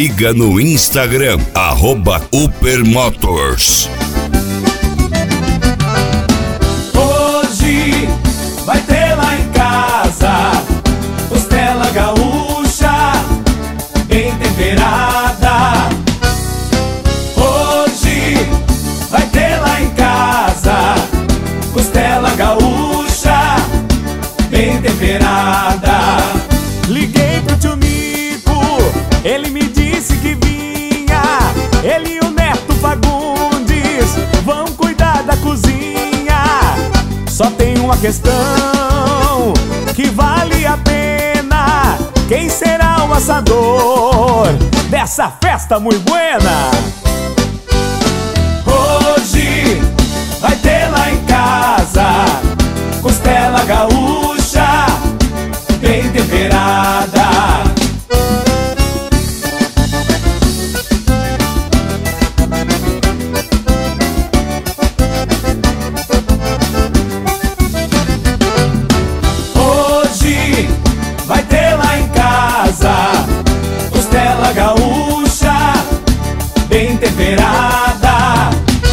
siga no Instagram, @Upermotors. Hoje vai ter lá em casa costela gaúcha bem temperada. Hoje vai ter lá em casa costela gaúcha bem temperada. Liguei pro tio Nico, ele me disse que vinha. Ele e o Neto Fagundes vão cuidar da cozinha. Só tem uma questão que vale a pena: quem será o assador dessa festa muito buena? Hoje vai ter lá em casa costela gaúcha bem temperada. Hoje vai ter lá em casa costela gaúcha bem temperada.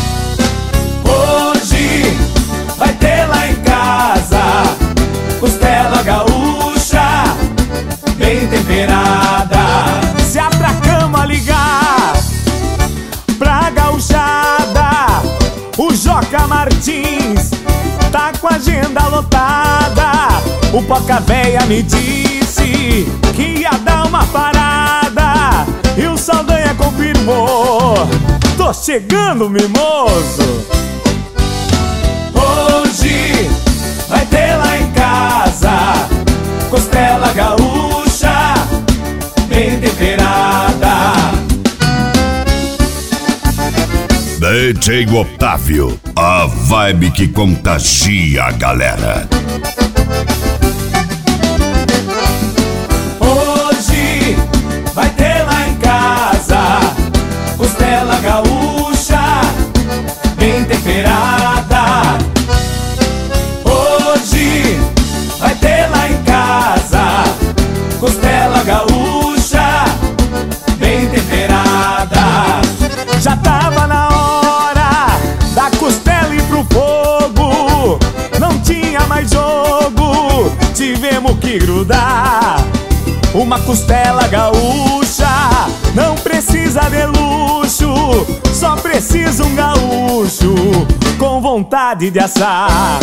Hoje vai ter lá em casa costela gaúcha bem temperada. Se atracamos a ligar pra gauchada, o Joca Martins tá com a agenda lotada. O Poca Véia me disse que ia dar uma parada e o Saldanha confirmou: tô chegando, mimoso. Hoje vai ter lá em casa costela gaúcha bem temperada. DJ Otávio, a vibe que contagia a galera. Hoje vai ter lá em casa costela gaúcha bem temperada. Hoje vai ter lá em casa costela gaúcha bem temperada. Já tava na hora da costela ir pro fogo, não tinha mais jogo, tivemos que grudar. Uma costela gaúcha não precisa de luxo, só precisa um gaúcho com vontade de assar.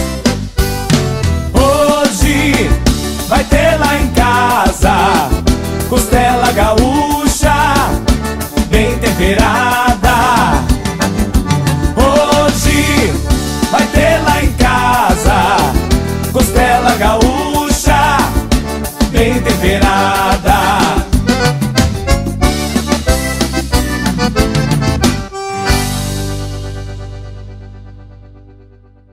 Hoje vai ter lá em casa costela gaúcha bem temperada. Hoje vai ter lá em casa costela gaúcha bem temperada.